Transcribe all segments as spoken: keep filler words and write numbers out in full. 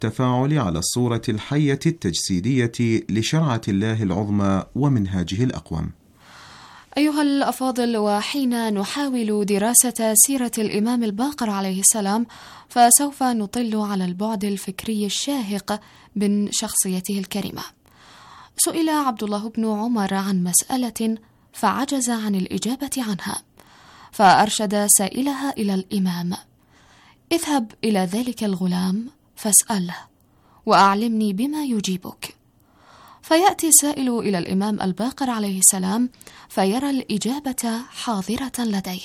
التفاعل على الصورة الحية التجسيدية لشرعة الله العظمى ومنهاجه الأقوم. أيها الأفاضل، وحين نحاول دراسة سيرة الإمام الباقر عليه السلام فسوف نطل على البعد الفكري الشاهق من شخصيته الكريمة. سئل عبد الله بن عمر عن مسألة فعجز عن الإجابة عنها، فأرشد سائلها إلى الإمام: اذهب إلى ذلك الغلام فاسأله وأعلمني بما يجيبك. فيأتي السائل إلى الإمام الباقر عليه السلام فيرى الإجابة حاضرة لديه،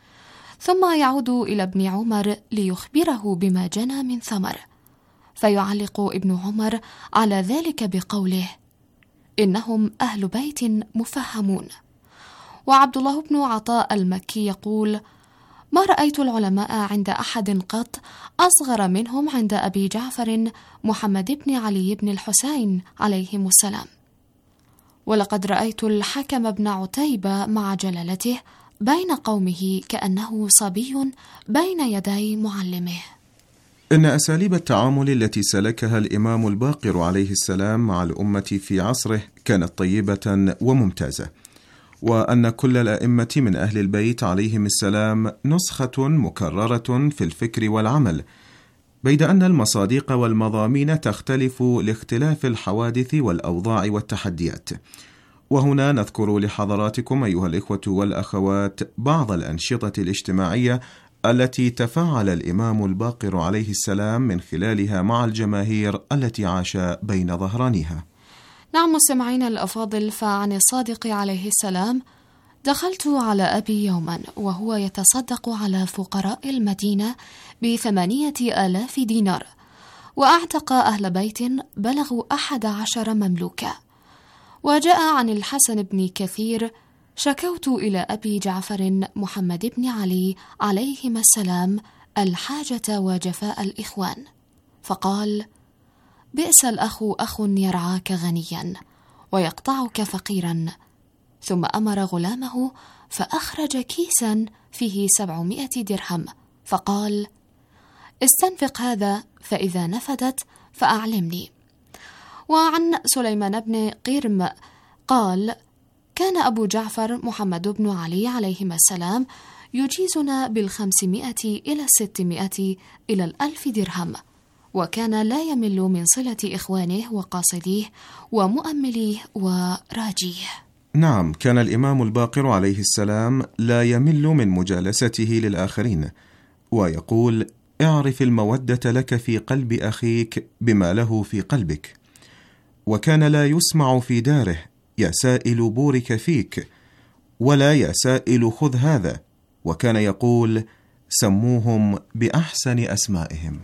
ثم يعود إلى ابن عمر ليخبره بما جنى من ثمر، فيعلق ابن عمر على ذلك بقوله: إنهم أهل بيت مفهمون. وعبد الله بن عطاء المكي يقول: ما رأيت العلماء عند أحد قط أصغر منهم عند أبي جعفر محمد بن علي بن الحسين عليهم السلام، ولقد رأيت الحكم بن عتيبة مع جلالته بين قومه كأنه صبي بين يدي معلمه. إن أساليب التعامل التي سلكها الإمام الباقر عليه السلام مع الأمة في عصره كانت طيبة وممتازة، وأن كل الأئمة من أهل البيت عليهم السلام نسخة مكررة في الفكر والعمل، بيد أن المصادق والمضامين تختلف لاختلاف الحوادث والأوضاع والتحديات. وهنا نذكر لحضراتكم أيها الإخوة والأخوات بعض الأنشطة الاجتماعية التي تفاعل الإمام الباقر عليه السلام من خلالها مع الجماهير التي عاش بين ظهرانيها. نعم مستمعين الأفاضل، فعن الصادق عليه السلام: دخلت على أبي يوما وهو يتصدق على فقراء المدينة بثمانية آلاف دينار، وأعتق أهل بيت بلغوا أحد عشر مملوكا. وجاء عن الحسن بن كثير: شكوت إلى أبي جعفر محمد بن علي عليهما السلام الحاجة وجفاء الإخوان، فقال: بئس الأخ أخ يرعاك غنيا ويقطعك فقيرا. ثم أمر غلامه فأخرج كيسا فيه سبعمائة درهم، فقال: استنفق هذا، فإذا نفدت فأعلمني. وعن سليمان بن قيرم قال: كان أبو جعفر محمد بن علي عليهما السلام يجيزنا بالخمسمائة إلى الستمائة إلى الألف درهم، وكان لا يمل من صلة إخوانه وقاصديه ومؤمليه وراجيه. نعم، كان الإمام الباقر عليه السلام لا يمل من مجالسته للآخرين، ويقول: اعرف المودة لك في قلب أخيك بما له في قلبك. وكان لا يسمع في داره: يا سائل بورك فيك، ولا يا سائل خذ هذا. وكان يقول: سموهم بأحسن أسمائهم.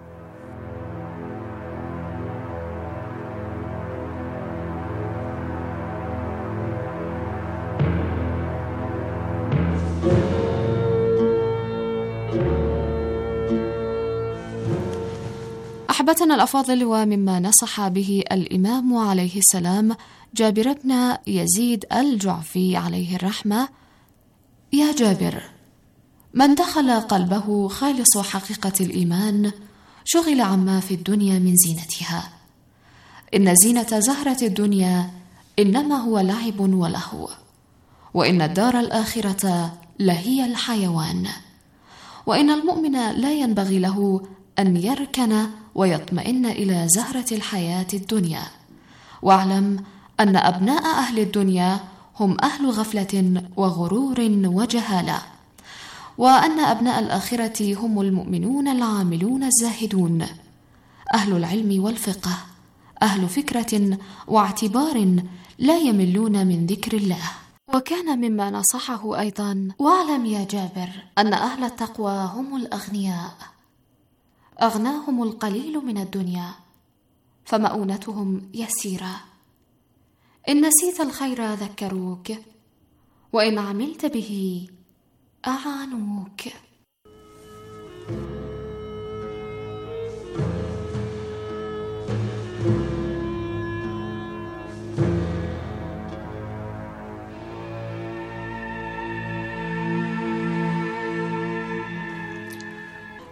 أحبتنا الأفاضل، ومما نصح به الإمام عليه السلام جابر بن يزيد الجعفي عليه الرحمة: يا جابر، من دخل قلبه خالص حقيقة الإيمان شغل عما في الدنيا من زينتها. إن زينة زهرة الدنيا إنما هو لعب ولهو، وإن الدار الآخرة لهي الحيوان. وإن المؤمن لا ينبغي له أن يركن ويطمئن إلى زهرة الحياة الدنيا. واعلم أن أبناء أهل الدنيا هم أهل غفلة وغرور وجهالة، وأن أبناء الآخرة هم المؤمنون العاملون الزاهدون، أهل العلم والفقه، أهل فكرة واعتبار، لا يملون من ذكر الله. وكان مما نصحه أيضا: واعلم يا جابر أن أهل التقوى هم الأغنياء، أغناهم القليل من الدنيا فمؤونتهم يسيرة. إن نسيت الخير ذكروك، وإن عملت به أعانوك.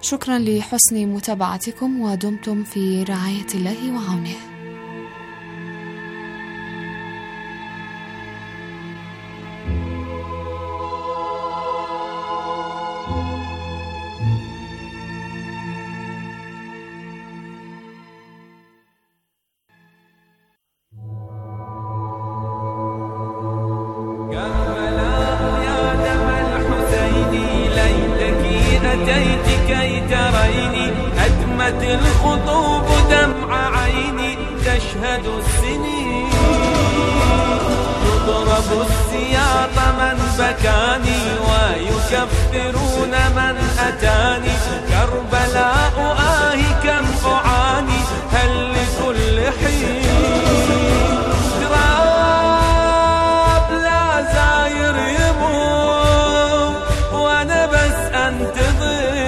شكرا لحسن متابعتكم، ودمتم في رعاية الله وعونه. الخطوب دمع عيني تشهد السنين، يضرب السياط من بكاني ويكفرون من أتاني. كربلاء آه كم أعاني هل لكل حين تراب لا زاير يموت وأنا بس أنتظر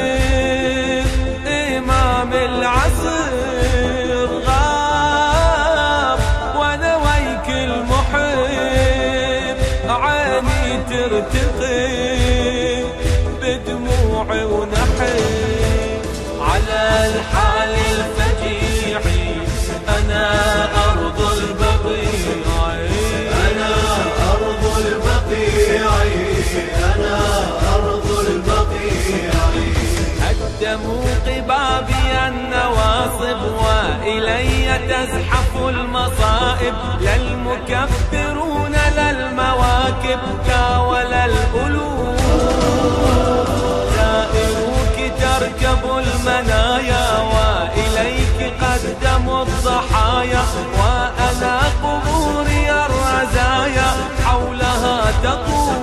العصر غاب وانا ويك المحب عيني ترتقي بدموعي ونحب على الحال الفجيع. انا ارض البقيع، انا ارض البقيع، انا ارض البقيع. هدموا قبابي النواصب وإلي تزحف المصائب، لا المكبرون لا المواكب لا ولا الألوف. زائروك تركب المنايا وإليك قدموا الضحايا، وأنا قبوري الرزايا حولها تطوف.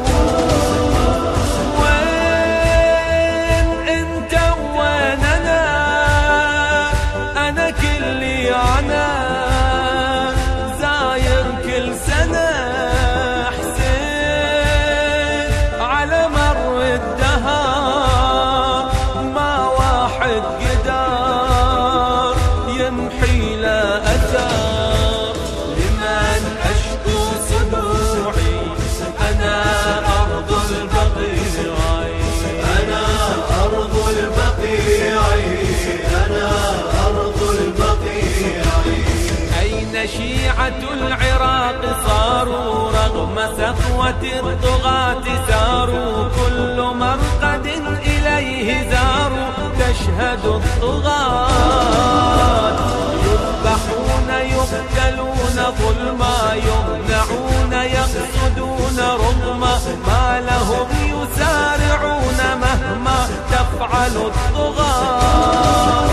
شيعة العراق صاروا رغم سطوة الطغاة ساروا، كل مرقد إليه زاروا تشهد الطغاة. يذبحون يقتلون ظلما يمنعون يقصدون رغما، ما لهم يسارعون مهما تفعل الطغاة.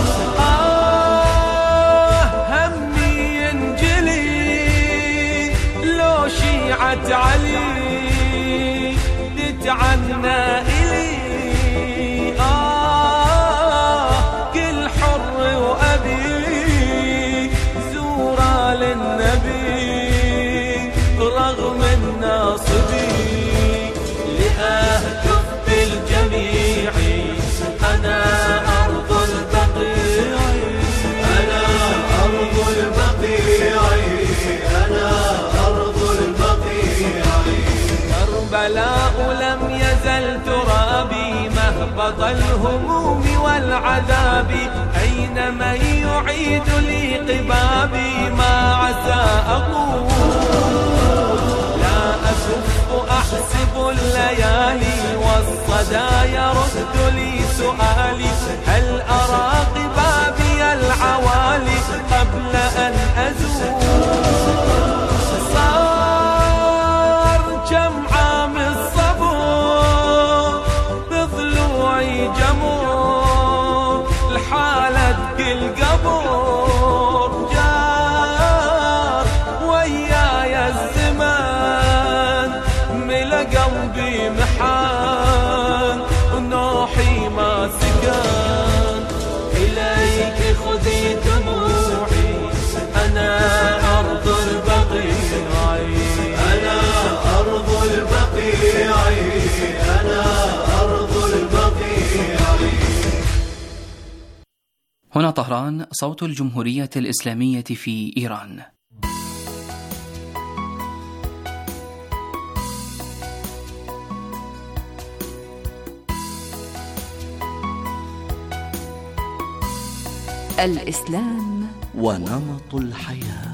علي تتعنى إلي آه كل حر وأبي زورا للنبي رغم الناصبي. لأهتف بالجميع أنا أرض البقيع، أنا أرض البقيع، أنا أرض البقيع. كربلاء لم يزل ترابي مهبط الهموم والعذاب، أين من يعيد لي قبابي ما عسى أقول. لا أكف أحسب الليالي والصدى يرد لي سؤالي، هل أرى قبابي العوالي قبل أن أزول. صار كم عام الصبر بضلوعي جمر، الحالة كل قبر جار وياي الزمان، ملا قلبي محان ونوحي ما سكان. إليك خذي دموعي أنا أرض البقيع، أنا أرض البقيع، أنا أرض البقيع. هنا طهران، صوت الجمهورية الإسلامية في إيران. الإسلام ونمط الحياة.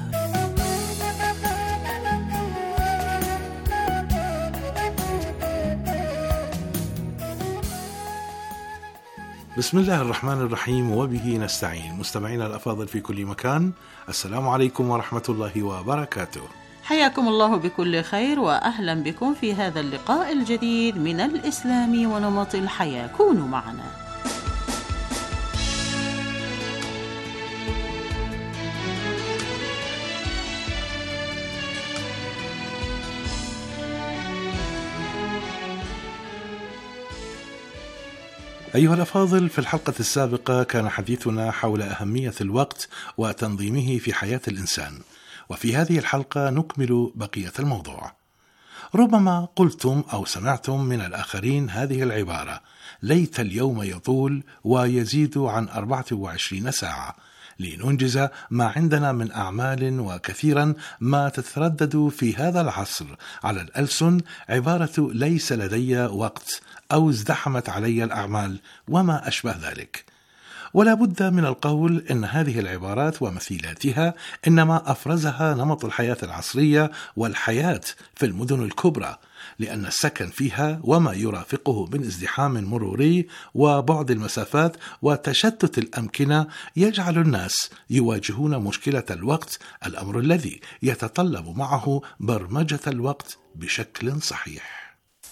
بسم الله الرحمن الرحيم، وبه نستعين. مستمعينا الأفاضل في كل مكان، السلام عليكم ورحمة الله وبركاته. حياكم الله بكل خير، وأهلا بكم في هذا اللقاء الجديد من الإسلام ونمط الحياة. كونوا معنا. أيها الأفاضل، في الحلقة السابقة كان حديثنا حول أهمية الوقت وتنظيمه في حياة الإنسان، وفي هذه الحلقة نكمل بقية الموضوع. ربما قلتم أو سمعتم من الآخرين هذه العبارة: ليت اليوم يطول ويزيد عن أربعة وعشرين ساعة لننجز ما عندنا من أعمال. وكثيرا ما تتردد في هذا العصر على الألسن عبارة ليس لدي وقت، أو ازدحمت علي الأعمال وما أشبه ذلك. ولا بد من القول إن هذه العبارات ومثيلاتها إنما أفرزها نمط الحياة العصرية والحياة في المدن الكبرى، لأن السكن فيها وما يرافقه من ازدحام مروري وبعد المسافات وتشتت الأمكنة يجعل الناس يواجهون مشكلة الوقت، الأمر الذي يتطلب معه برمجة الوقت بشكل صحيح.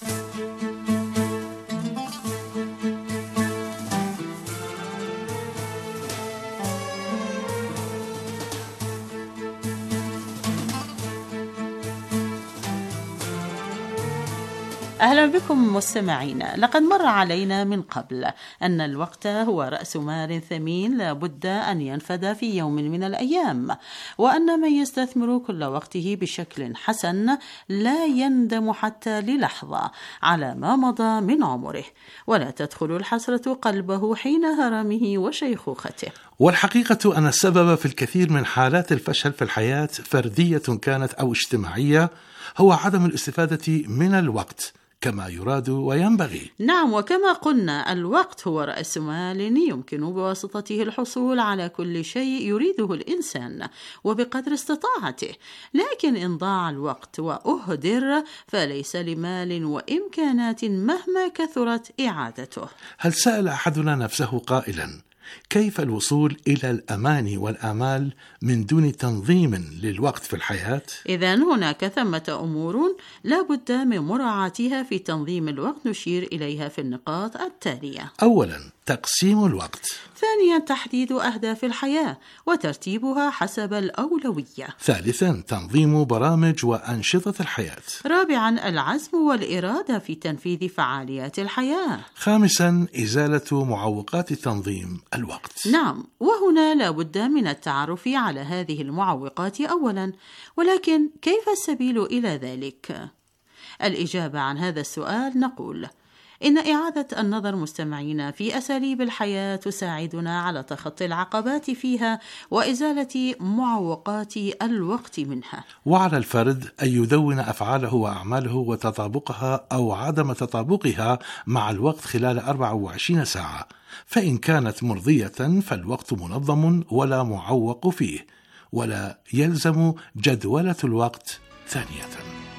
أهلا بكم مستمعينا. لقد مر علينا من قبل أن الوقت هو رأس مال ثمين لا بد أن ينفد في يوم من الأيام، وأن من يستثمر كل وقته بشكل حسن لا يندم حتى للحظة على ما مضى من عمره، ولا تدخل الحسرة قلبه حين هرمه وشيخوخته. والحقيقة أن السبب في الكثير من حالات الفشل في الحياة، فردية كانت أو اجتماعية، هو عدم الاستفادة من الوقت كما يراد وينبغي. نعم، وكما قلنا الوقت هو رأس مال يمكن بواسطته الحصول على كل شيء يريده الإنسان وبقدر استطاعته، لكن إن ضاع الوقت وأهدر فليس لمال وإمكانات مهما كثرت إعادته. هل سأل أحدنا نفسه قائلا: كيف الوصول إلى الأمان والآمال من دون تنظيم للوقت في الحياة؟ إذن هناك ثمة أمور لا بد من مراعاتها في تنظيم الوقت، نشير إليها في النقاط التالية. أولا، تقسيم الوقت. ثانيا، تحديد أهداف الحياة وترتيبها حسب الأولوية. ثالثا، تنظيم برامج وأنشطة الحياة. رابعا، العزم والإرادة في تنفيذ فعاليات الحياة. خامسا، إزالة معوقات تنظيم الوقت. نعم، وهنا لا بد من التعرف على هذه المعوقات أولا، ولكن كيف السبيل إلى ذلك؟ الإجابة عن هذا السؤال نقول إن إعادة النظر مستمعينا في أساليب الحياة تساعدنا على تخطي العقبات فيها وإزالة معوقات الوقت منها. وعلى الفرد أن يدون أفعاله وأعماله وتطابقها أو عدم تطابقها مع الوقت خلال أربع وعشرين ساعة، فإن كانت مرضية فالوقت منظم ولا معوق فيه، ولا يلزم جدولة الوقت ثانية.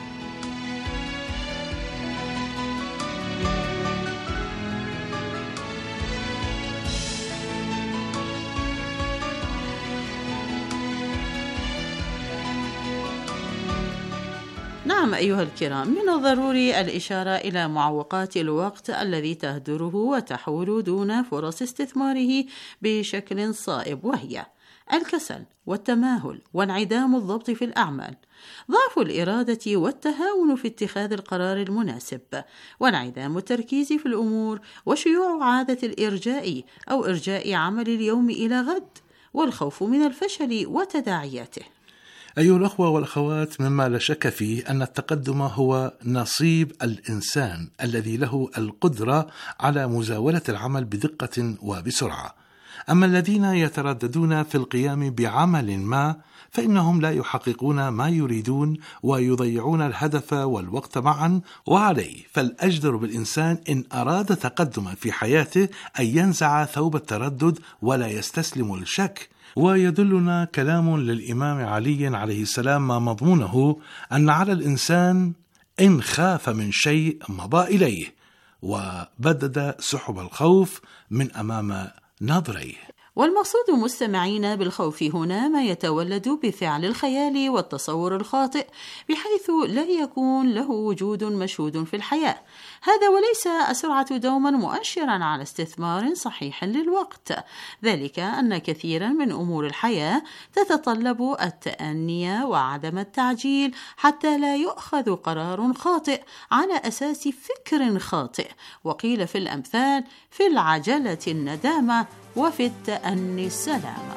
نعم أيها الكرام، من الضروري الإشارة إلى معوقات الوقت الذي تهدره وتحول دون فرص استثماره بشكل صائب، وهي الكسل والتماهل وانعدام الضبط في الأعمال، ضعف الإرادة والتهاون في اتخاذ القرار المناسب، وانعدام التركيز في الأمور، وشيوع عادة الإرجاء أو إرجاء عمل اليوم إلى غد، والخوف من الفشل وتداعياته. أيها الأخوة والأخوات، مما لا شك فيه أن التقدم هو نصيب الإنسان الذي له القدرة على مزاولة العمل بدقة وبسرعة، أما الذين يترددون في القيام بعمل ما فإنهم لا يحققون ما يريدون ويضيعون الهدف والوقت معا، وعليه فالأجدر بالإنسان إن أراد تقدما في حياته أن ينزع ثوب التردد ولا يستسلم للشك. ويدلنا كلام للإمام علي عليه السلام ما مضمونه أن على الإنسان إن خاف من شيء مضى إليه وبدد سحب الخوف من أمام ناظريه. والمقصود مستمعين بالخوف هنا ما يتولد بفعل الخيال والتصور الخاطئ بحيث لا يكون له وجود مشهود في الحياة، هذا وليس السرعة دوما مؤشرا على استثمار صحيح للوقت، ذلك أن كثيرا من أمور الحياة تتطلب التأني وعدم التعجيل حتى لا يؤخذ قرار خاطئ على أساس فكر خاطئ، وقيل في الأمثال: في العجلة الندامة وفي التأني السلامة.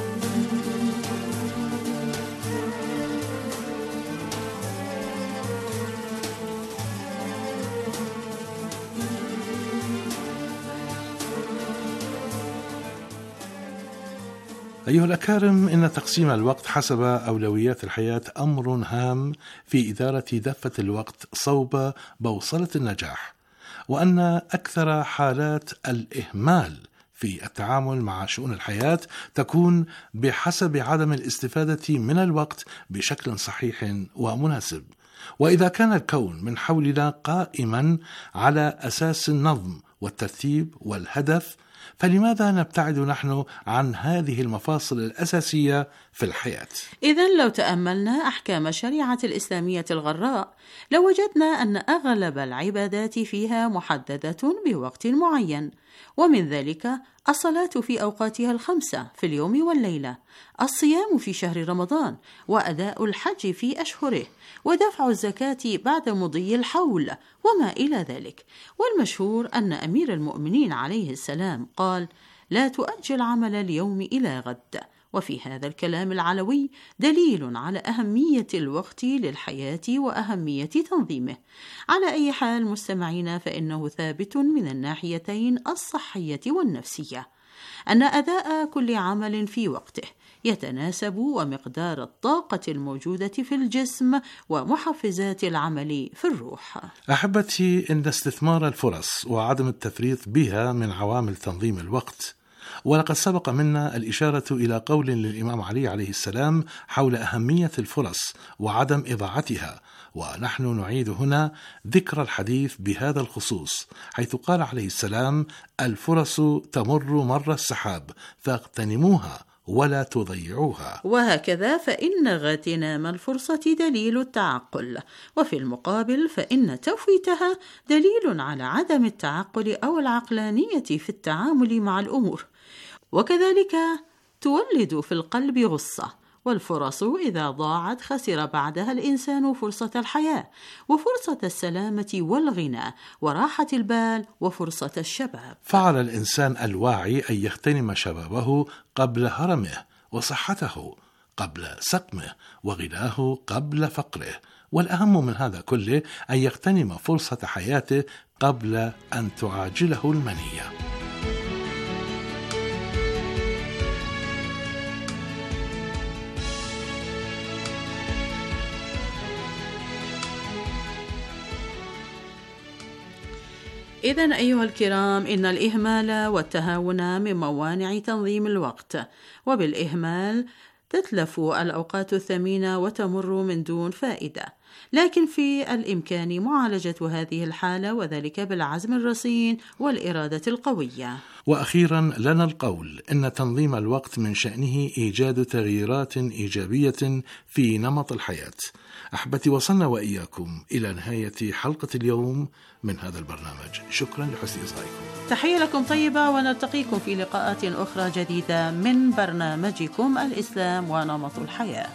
أيها الأكارم، إن تقسيم الوقت حسب أولويات الحياة أمر هام في إدارة دفة الوقت صوب بوصلة النجاح، وأن أكثر حالات الإهمال في التعامل مع شؤون الحياة تكون بحسب عدم الاستفادة من الوقت بشكل صحيح ومناسب. وإذا كان الكون من حولنا قائما على أساس النظم والترتيب والهدف، فلماذا نبتعد نحن عن هذه المفاصل الأساسية في الحياة؟ إذن لو تأملنا أحكام الشريعة الإسلامية الغراء لوجدنا أن أغلب العبادات فيها محددة بوقت معين، ومن ذلك الصلاة في أوقاتها الخمسة في اليوم والليلة، الصيام في شهر رمضان، وأداء الحج في أشهره، ودفع الزكاة بعد مضي الحول، وما إلى ذلك. والمشهور أن أمير المؤمنين عليه السلام قال: لا تؤجل عمل اليوم إلى غد. وفي هذا الكلام العلوي دليل على أهمية الوقت للحياة وأهمية تنظيمه. على أي حال مستمعين، فإنه ثابت من الناحيتين الصحية والنفسية أن أداء كل عمل في وقته يتناسب ومقدار الطاقة الموجودة في الجسم ومحفزات العمل في الروح. أحبتي، إن استثمار الفرص وعدم التفريط بها من عوامل تنظيم الوقت، ولقد سبق منا الإشارة إلى قول للإمام علي عليه السلام حول أهمية الفرص وعدم إضاعتها، ونحن نعيد هنا ذكر الحديث بهذا الخصوص، حيث قال عليه السلام: الفرص تمر مر السحاب فاغتنموها ولا تضيعوها. وهكذا فإن اغتنام الفرصة دليل التعقل، وفي المقابل فإن تفويتها دليل على عدم التعقل أو العقلانية في التعامل مع الأمور، وكذلك تولد في القلب غصة. والفرص إذا ضاعت خسر بعدها الإنسان فرصة الحياة وفرصة السلامة والغنى وراحة البال وفرصة الشباب. فعلى الإنسان الواعي أن يغتنم شبابه قبل هرمه، وصحته قبل سقمه، وغناه قبل فقره، والأهم من هذا كله أن يغتنم فرصة حياته قبل أن تعاجله المنية. إذن أيها الكرام، إن الإهمال والتهاون من موانع تنظيم الوقت، وبالإهمال تتلف الأوقات الثمينة وتمر من دون فائدة، لكن في الإمكان معالجة هذه الحالة، وذلك بالعزم الرصين والإرادة القوية. وأخيرا لنا القول إن تنظيم الوقت من شأنه إيجاد تغييرات إيجابية في نمط الحياة. أحبتي، وصلنا وإياكم إلى نهاية حلقة اليوم من هذا البرنامج. شكرا لحسن إصغائكم. تحية لكم طيبة، ونلتقيكم في لقاءات أخرى جديدة من برنامجكم الإسلام ونمط الحياة.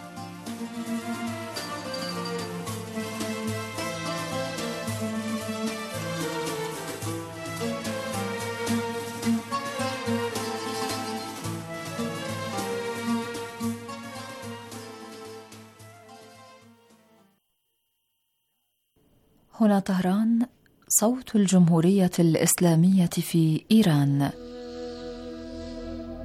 هنا طهران، صوت الجمهورية الإسلامية في إيران.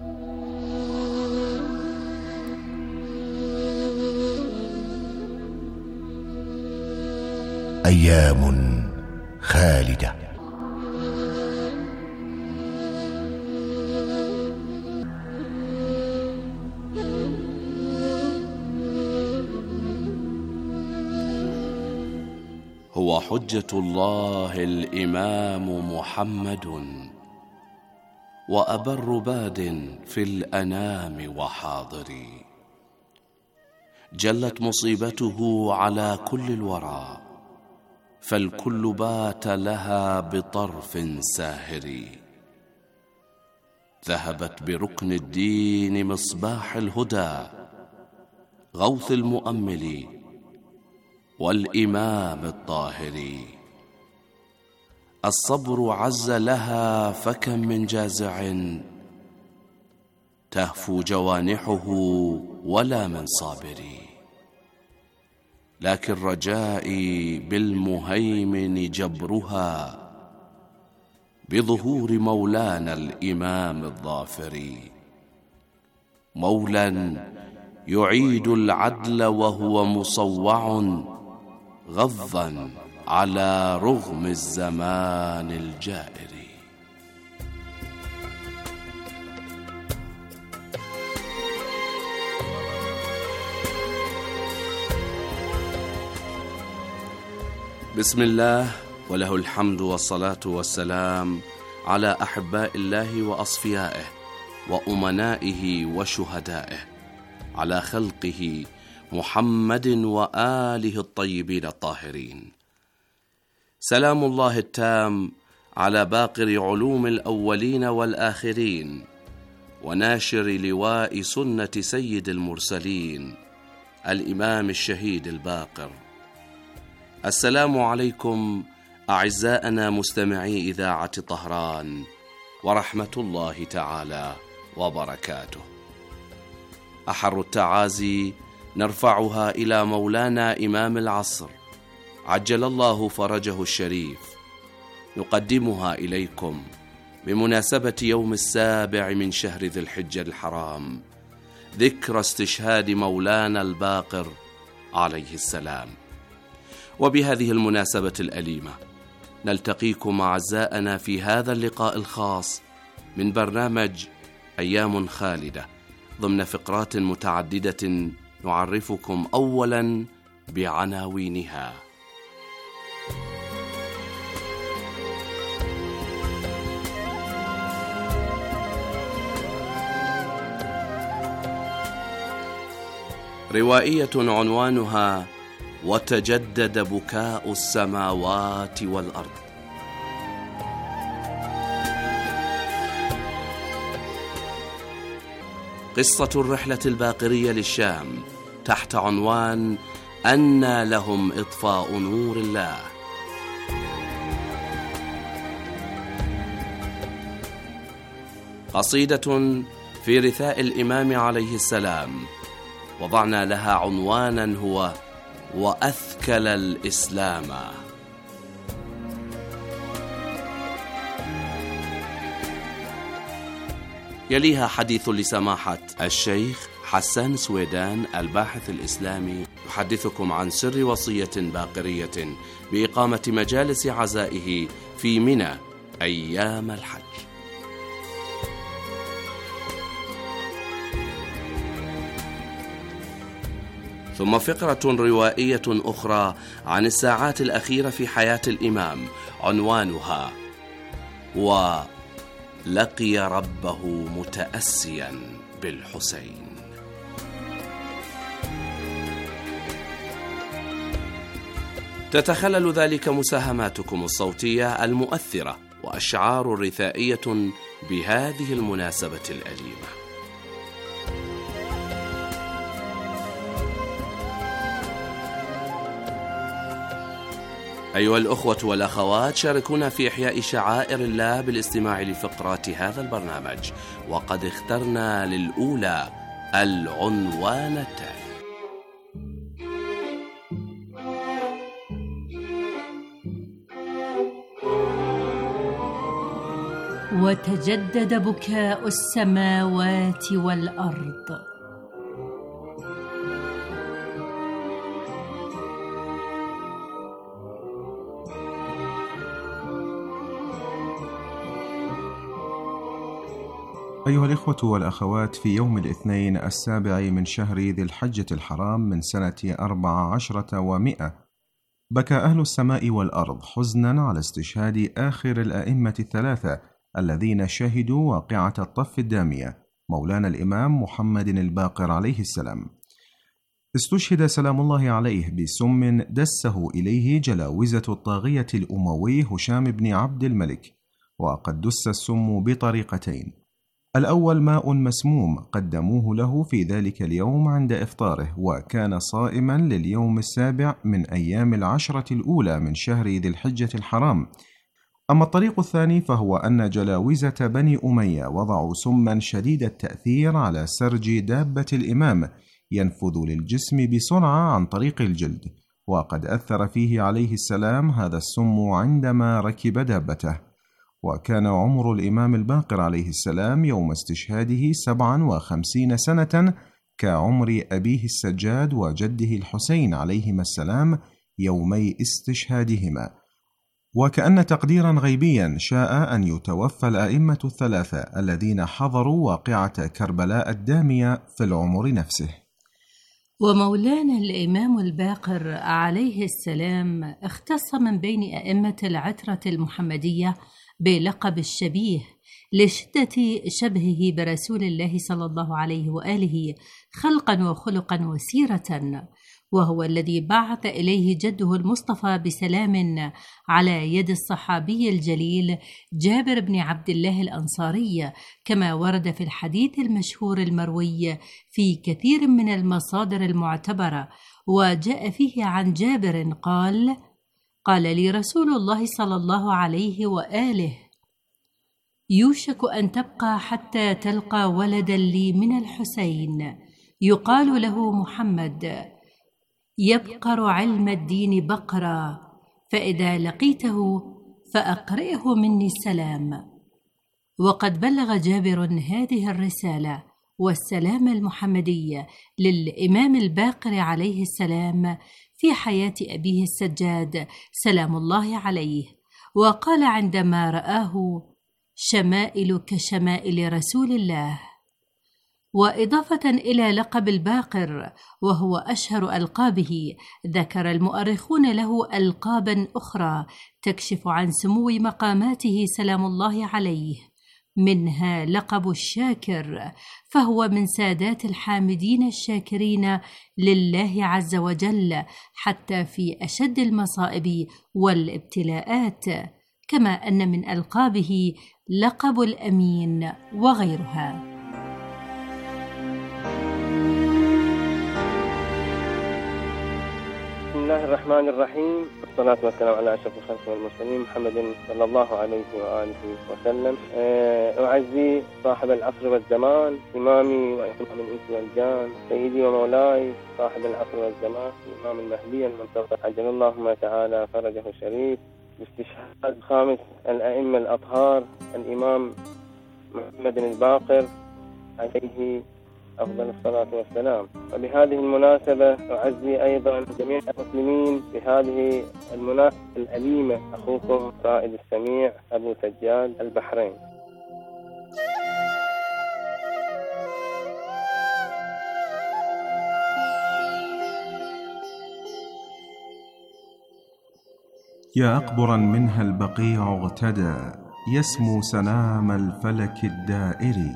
أيام خالدة. هو حجة الله الإمام محمد، وأبر باد في الأنام وحاضر. جلت مصيبته على كل الورى، فالكل بات لها بطرف ساهر. ذهبت بركن الدين مصباح الهدى، غوث المؤمل والإمام الطاهر. الصبر عز لها، فكم من جازع تهفو جوانحه ولا من صابر. لكن رجائي بالمهيمن جبرها، بظهور مولانا الإمام الظافر. مولا يعيد العدل وهو مصوع، غضا على رغم الزمان الجائر. بسم الله، وله الحمد والصلاة والسلام على أحباء الله وأصفيائه وأمنائه وشهدائه، على خلقه محمد وآله الطيبين الطاهرين. سلام الله التام على باقر علوم الأولين والآخرين، وناشر لواء سنة سيد المرسلين الإمام الشهيد الباقر. السلام عليكم أعزائنا مستمعي إذاعة طهران، ورحمة الله تعالى وبركاته. أحر التعازي نرفعها إلى مولانا إمام العصر، عجل الله فرجه الشريف. نقدمها إليكم بمناسبة يوم السابع من شهر ذي الحجة الحرام، ذكرى استشهاد مولانا الباقر عليه السلام. وبهذه المناسبة الأليمة نلتقيكم أعزائنا في هذا اللقاء الخاص من برنامج أيام خالدة، ضمن فقرات متعددة نعرفكم أولا بعناوينها. روائية عنوانها وتجدد بكاء السماوات والأرض. قصة الرحلة الباقرية للشام تحت عنوان أنى لهم إطفاء نور الله. قصيدة في رثاء الإمام عليه السلام وضعنا لها عنوانا هو وأثكل الإسلام. يليها حديث لسماحة الشيخ حسان سويدان الباحث الإسلامي، يحدثكم عن سر وصية باقرية بإقامة مجالس عزائه في منى أيام الحج. ثم فقرة روائية أخرى عن الساعات الأخيرة في حياة الإمام، عنوانها ولقي ربه متأسيا بالحسين. تتخلل ذلك مساهماتكم الصوتية المؤثرة وأشعار رثائية بهذه المناسبة الأليمة. أيها الأخوة والأخوات، شاركونا في إحياء شعائر الله بالاستماع لفقرات هذا البرنامج، وقد اخترنا للأولى العنوان التالي: وتجدد بكاء السماوات والأرض. أيها الإخوة والأخوات، في يوم الاثنين السابع من شهر ذي الحجة الحرام من سنة أربع عشرة ومئة، بكى أهل السماء والأرض حزنا على استشهاد آخر الأئمة الثلاثة الذين شهدوا واقعة الطف الدامية، مولانا الإمام محمد الباقر عليه السلام. استشهد سلام الله عليه بسم دسه إليه جلاوزة الطاغية الأموي هشام بن عبد الملك، وقد دس السم بطريقتين: الأول ماء مسموم قدموه له في ذلك اليوم عند إفطاره، وكان صائما لليوم السابع من أيام العشرة الأولى من شهر ذي الحجة الحرام. أما الطريق الثاني فهو أن جلاوزة بني أمية وضعوا سما شديد التأثير على سرج دابة الإمام ينفذ للجسم بسرعة عن طريق الجلد، وقد أثر فيه عليه السلام هذا السم عندما ركب دابته. وكان عمر الإمام الباقر عليه السلام يوم استشهاده سبعا وخمسين سنة كعمر أبيه السجاد وجده الحسين عليهما السلام يومي استشهادهما. وكأن تقديرا غيبيا شاء أن يتوفى الأئمة الثلاثة الذين حضروا واقعة كربلاء الدامية في العمر نفسه. ومولانا الإمام الباقر عليه السلام اختص من بين أئمة العترة المحمدية بلقب الشبيه لشدة شبهه برسول الله صلى الله عليه وآله خلقا وخلقا وسيرة، وهو الذي بعث إليه جده المصطفى بسلام على يد الصحابي الجليل جابر بن عبد الله الأنصاري، كما ورد في الحديث المشهور المروي في كثير من المصادر المعتبرة. وجاء فيه عن جابر قال: قال لي رسول الله صلى الله عليه وآله: يوشك أن تبقى حتى تلقى ولدا لي من الحسين يقال له محمد، يبقر علم الدين بقرا، فإذا لقيته فأقرئه مني السلام. وقد بلغ جابر هذه الرسالة والسلام المحمدي للإمام الباقر عليه السلام في حياة أبيه السجاد سلام الله عليه، وقال عندما رآه: شمائل كشمائل رسول الله. وإضافة إلى لقب الباقر وهو أشهر ألقابه، ذكر المؤرخون له ألقابا أخرى تكشف عن سمو مقاماته سلام الله عليه، منها لقب الشاكر، فهو من سادات الحامدين الشاكرين لله عز وجل حتى في أشد المصائب والابتلاءات، كما أن من ألقابه لقب الأمين وغيرها. بسم الله الرحمن الرحيم، والصلاة والسلام على أشرف الخلق والمرسلين محمد صلى الله عليه وآله وسلم. أعزي صاحب العصر والزمان، إمامي وإمام الإنس والجان، سيدي ومولاي صاحب العصر والزمان، الإمام المهدي المنتظر عجل اللهم تعالى فرجه الشريف، باستشهاد خامس الأئمة الأطهار الإمام محمد الباقر عليه أفضل الصلاة والسلام. وبهذه المناسبة أعزي أيضا جميع المسلمين بهذه المناسبة الأليمة أخوكم رائد السميع أبو سجاد البحرين. يا أقبرا منها البقيع اغتدى، يسمو سنام الفلك الدائري.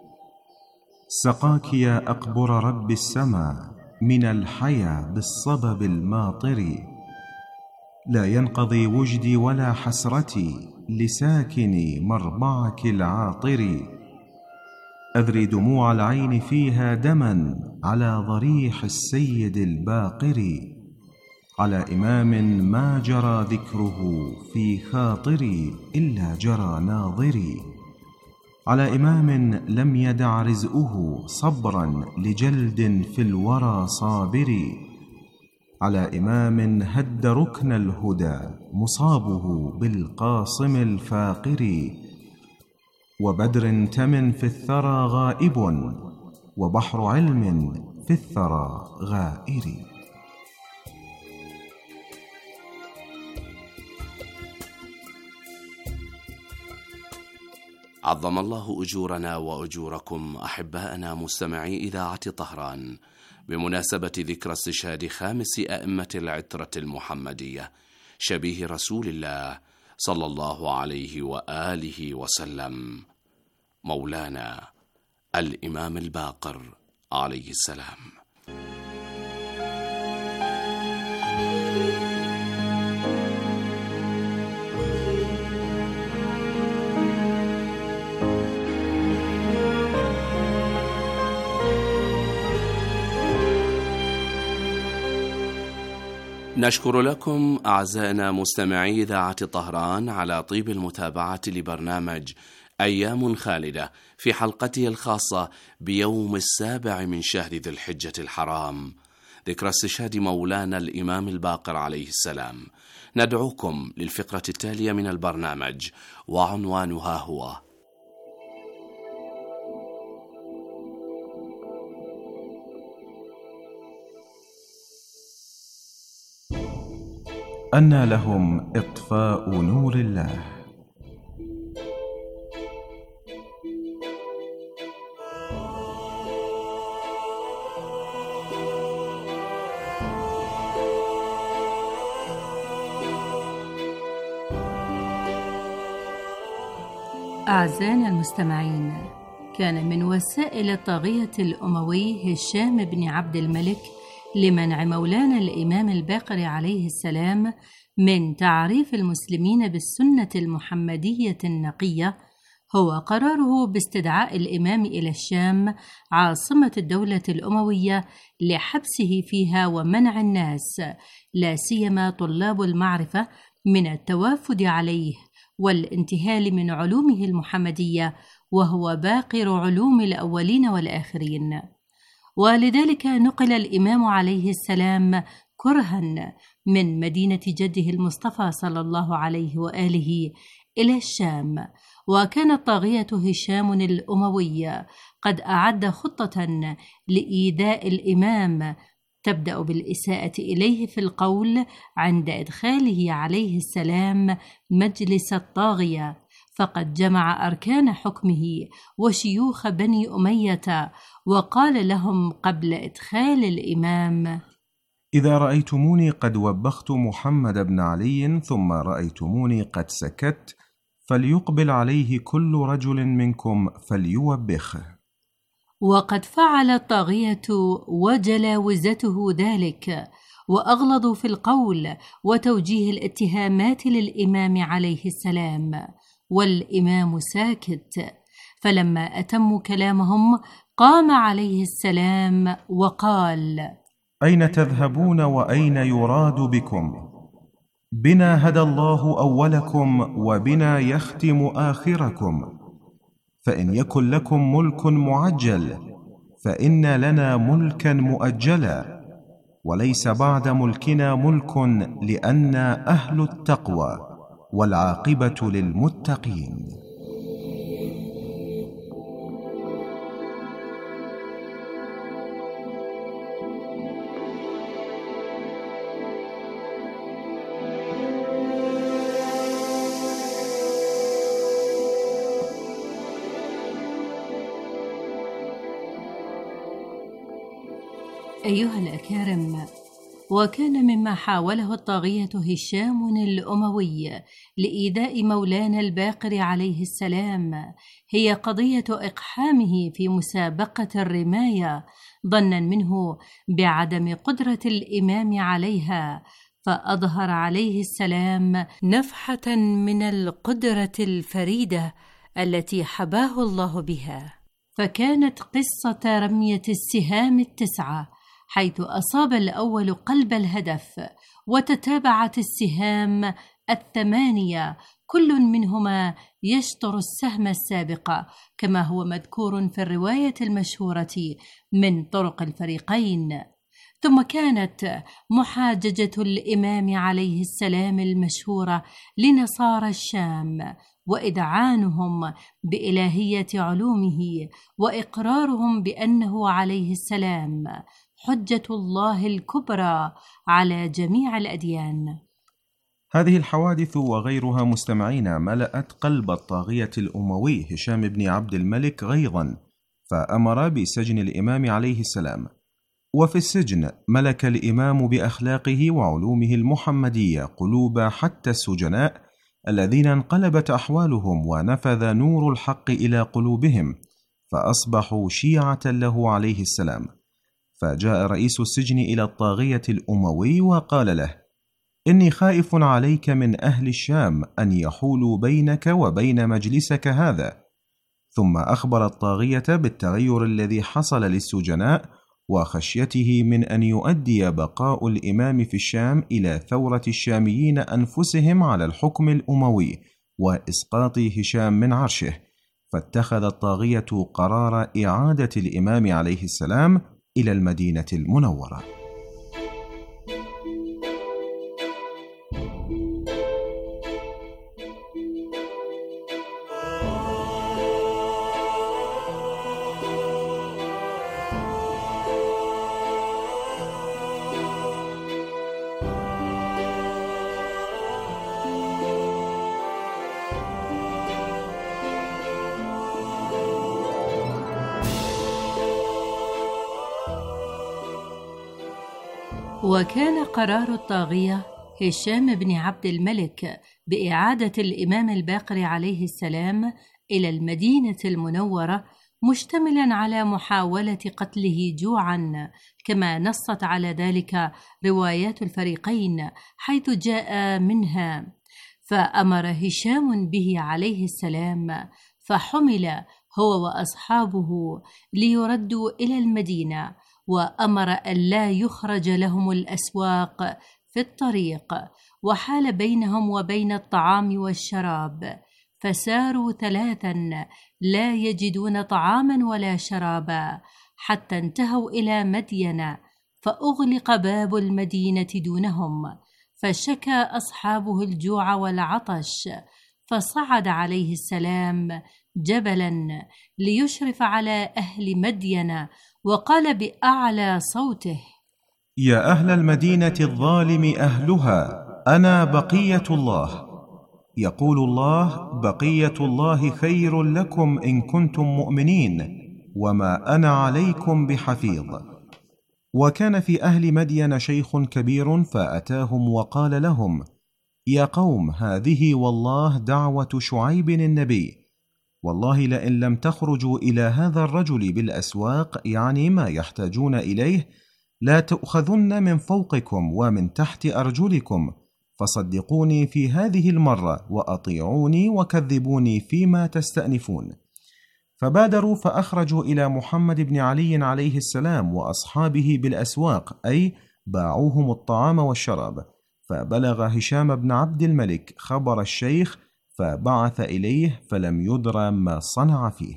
سقاك يا أقبر رب السما من الحيا بالصبب الماطر. لا ينقضي وجدي ولا حسرتي لساكني مربعك العاطر. أذري دموع العين فيها دما على ضريح السيد الباقر، على إمام ما جرى ذكره في خاطري إلا جرى ناظري، على إمام لم يدع رزقه صبرا لجلد في الورى صابر، على إمام هد ركن الهدى مصابه بالقاصم الفاقر. وبدر تم في الثرى غائب، وبحر علم في الثرى غائر. عظم الله أجورنا وأجوركم أحباءنا مستمعي إذاعة طهران بمناسبة ذكرى استشهاد خامس أئمة العترة المحمدية شبيه رسول الله صلى الله عليه وآله وسلم، مولانا الإمام الباقر عليه السلام. نشكر لكم أعزائنا مستمعي إذاعة طهران على طيب المتابعة لبرنامج أيام خالدة في حلقته الخاصة بيوم السابع من شهر ذي الحجة الحرام، ذكرى استشهاد مولانا الإمام الباقر عليه السلام. ندعوكم للفقرة التالية من البرنامج وعنوانها هو أن لهم إطفاء نور الله. أعزائنا المستمعين، كان من وسائل الطاغية الأموي هشام بن عبد الملك لمنع مولانا الإمام الباقر عليه السلام من تعريف المسلمين بالسنة المحمدية النقية هو قراره باستدعاء الإمام إلى الشام عاصمة الدولة الأموية لحبسه فيها ومنع الناس لا سيما طلاب المعرفة من التوافد عليه والانتهال من علومه المحمدية، وهو باقر علوم الأولين والآخرين. ولذلك نقل الإمام عليه السلام كرها من مدينة جده المصطفى صلى الله عليه وآله إلى الشام. وكان الطاغية هشام الأموي قد أعد خطة لإيذاء الإمام تبدأ بالإساءة إليه في القول عند إدخاله عليه السلام مجلس الطاغية، فقد جمع أركان حكمه وشيوخ بني أمية وقال لهم قبل إدخال الإمام: إذا رأيتموني قد وبخت محمد بن علي ثم رأيتموني قد سكت فليقبل عليه كل رجل منكم فليوبخه. وقد فعل الطاغية وجلاوزته ذلك، وأغلظوا في القول وتوجيه الاتهامات للإمام عليه السلام، والإمام ساكت. فلما أتموا كلامهم قام عليه السلام وقال: أين تذهبون وأين يراد بكم؟ بنا هدى الله أولكم وبنا يختم آخركم، فإن يكن لكم ملك معجل فإن لنا ملكا مؤجلا، وليس بعد ملكنا ملك لأننا أهل التقوى والعاقبة للمتقين. أيها الأكارم، وكان مما حاوله الطاغية هشام الأموي لإيذاء مولانا الباقر عليه السلام هي قضية إقحامه في مسابقة الرماية، ظنا منه بعدم قدرة الإمام عليها، فأظهر عليه السلام نفحة من القدرة الفريدة التي حباه الله بها. فكانت قصة رمية السهام التسعة، حيث أصاب الأول قلب الهدف، وتتابعت السهام الثمانية كل منهما يشطر السهم السابق، كما هو مذكور في الرواية المشهورة من طرق الفريقين. ثم كانت محاججة الإمام عليه السلام المشهورة لنصارى الشام، وإذعانهم بإلهية علومه، وإقرارهم بأنه عليه السلام حجة الله الكبرى على جميع الأديان. هذه الحوادث وغيرها مستمعين ملأت قلب الطاغية الأموي هشام بن عبد الملك غيظا، فأمر بسجن الإمام عليه السلام. وفي السجن ملك الإمام بأخلاقه وعلومه المحمدية قلوب حتى السجناء الذين انقلبت أحوالهم ونفذ نور الحق إلى قلوبهم، فأصبحوا شيعة له عليه السلام. فجاء رئيس السجن إلى الطاغية الأموي وقال له: إني خائف عليك من أهل الشام أن يحولوا بينك وبين مجلسك هذا. ثم أخبر الطاغية بالتغير الذي حصل للسجناء وخشيته من أن يؤدي بقاء الإمام في الشام إلى ثورة الشاميين أنفسهم على الحكم الأموي وإسقاط هشام من عرشه، فاتخذ الطاغية قرار إعادة الإمام عليه السلام إلى المدينة المنورة. وكان قرار الطاغية هشام بن عبد الملك بإعادة الإمام الباقر عليه السلام إلى المدينة المنورة مشتملا على محاولة قتله جوعا، كما نصت على ذلك روايات الفريقين، حيث جاء منها: فأمر هشام به عليه السلام فحمل هو وأصحابه ليردوا إلى المدينة، وأمر ألا يخرج لهم الأسواق في الطريق، وحال بينهم وبين الطعام والشراب، فساروا ثلاثا لا يجدون طعاما ولا شرابا، حتى انتهوا إلى مدين، فأغلق باب المدينة دونهم، فشكى أصحابه الجوع والعطش، فصعد عليه السلام جبلا ليشرف على أهل مدين، وقال بأعلى صوته: يا أهل المدينة الظالم أهلها، أنا بقية الله. يقول الله: بقية الله خير لكم إن كنتم مؤمنين، وما أنا عليكم بحفيظ. وكان في أهل مدين شيخ كبير، فأتاهم وقال لهم: يا قوم، هذه والله دعوة شعيب النبي، والله لئن لم تخرجوا إلى هذا الرجل بالأسواق، يعني ما يحتاجون إليه، لا تأخذن من فوقكم ومن تحت أرجلكم، فصدقوني في هذه المرة وأطيعوني وكذبوني فيما تستأنفون. فبادروا فأخرجوا إلى محمد بن علي عليه السلام وأصحابه بالأسواق، أي باعوهم الطعام والشراب. فبلغ هشام بن عبد الملك خبر الشيخ، فبعث إليه، فلم يدرى ما صنع فيه.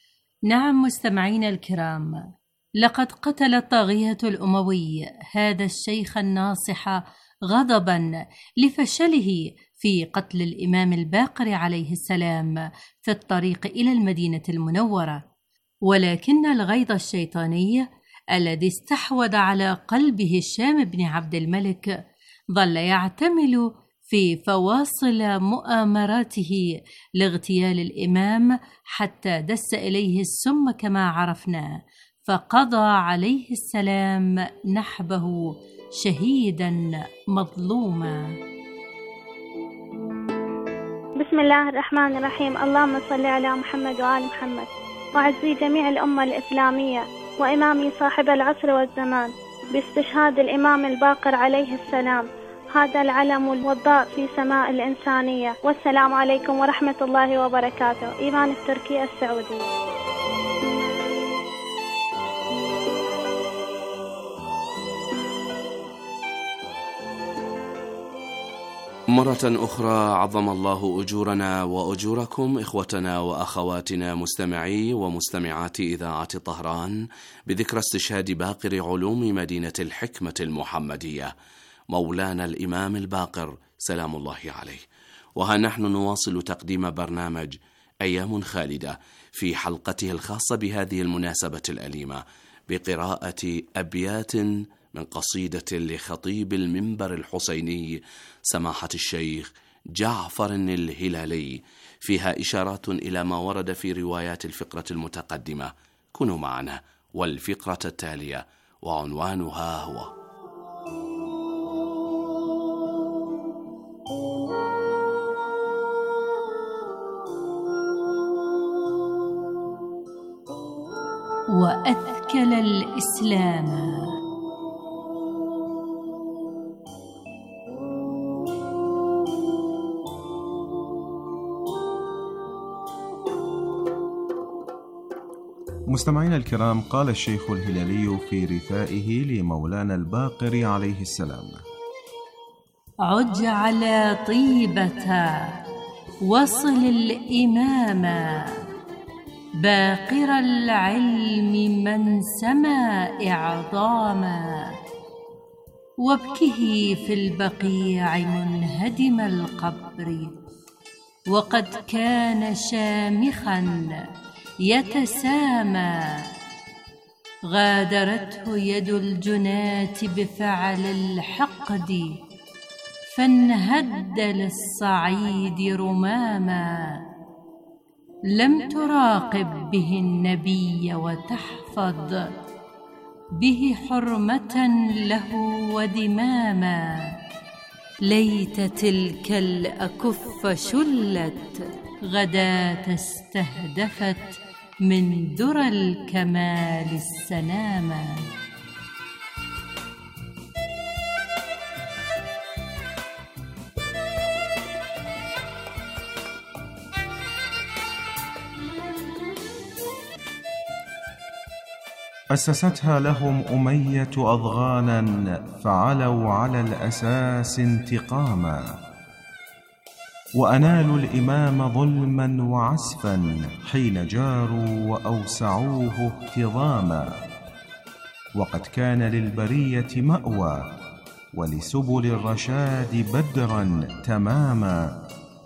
نعم مستمعين الكرام، لقد قتل الطاغية الأموي هذا الشيخ الناصح غضبا لفشله في قتل الإمام الباقر عليه السلام في الطريق إلى المدينة المنورة، ولكن الغيظ الشيطاني الذي استحوذ على قلب هشام بن عبد الملك ظل يعتمل في فواصل مؤامراته لاغتيال الإمام، حتى دس إليه السم كما عرفنا، فقضى عليه السلام نحبه شهيدا مظلوما. بسم الله الرحمن الرحيم. اللهم صل على محمد وآل محمد. وأعزي جميع الأمة الإسلامية وإمامي صاحب العصر والزمان باستشهاد الإمام الباقر عليه السلام، هذا العلم والضاء في سماء الإنسانية. والسلام عليكم ورحمة الله وبركاته. إيمان التركية السعودية. مرة أخرى عظم الله أجورنا وأجوركم إخوتنا وأخواتنا مستمعي ومستمعات إذاعة طهران بذكرى استشهاد باقر علوم مدينة الحكمة المحمدية مولانا الإمام الباقر سلام الله عليه. وها نحن نواصل تقديم برنامج أيام خالدة في حلقته الخاصة بهذه المناسبة الأليمة بقراءة أبيات من قصيدة لخطيب المنبر الحسيني سماحة الشيخ جعفر الهلالي، فيها إشارات إلى ما ورد في روايات الفقرة المتقدمة. كونوا معنا والفقرة التالية وعنوانها هو: وأثكل الإسلام. مستمعينا الكرام، قال الشيخ الهلالي في رثائه لمولانا الباقر عليه السلام: عج على طيبة وصل الإمام، باقر العلم من سما إعظاما، وابكه في البقيع منهدم القبر، وقد كان شامخا يتسامى، غادرته يد الجنات بفعل الحقد، فانهد للصعيد رماما، لم تراقب به النبي وتحفظ به حرمة له ودماما، ليت تلك الأكف شلت غداة استهدفت من درى الكمال السناما. أسستها لهم أمية أضغانا، فعلوا على الأساس انتقاما، وأنالوا الإمام ظلما وعسفا حين جاروا وأوسعوه اهتضاما، وقد كان للبرية مأوى ولسبل الرشاد بدرا تماما،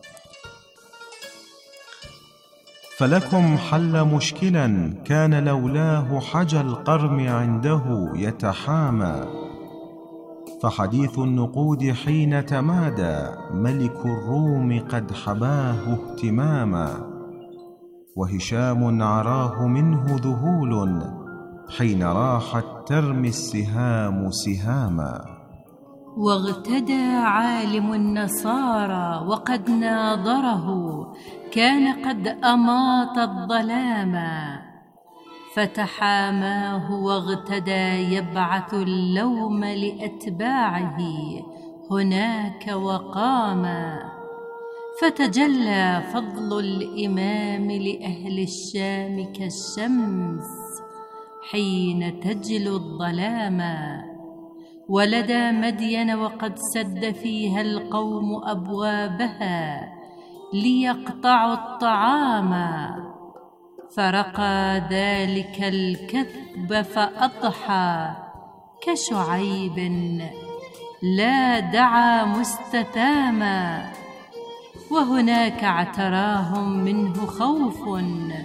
فلكم حل مشكلا كان لولاه حجى القرم عنده يتحامى، فحديث النقود حين تمادى ملك الروم قد حباه اهتماما، وهشام عراه منه ذهول حين راحت ترمي السهام سهاما، واغتدى عالم النصارى وقد ناظره كان قد أماط الظلاما، فتحاماه واغتدى يبعث اللوم لأتباعه هناك وقاما، فتجلى فضل الإمام لأهل الشام كالشمس حين تجلو الظلاما، ولدى مدين وقد سد فيها القوم أبوابها ليقطعوا الطعاما، فرقى ذلك الكذب فأضحى كشعيب لا دعا مستتاما، وهناك اعتراهم منه خوف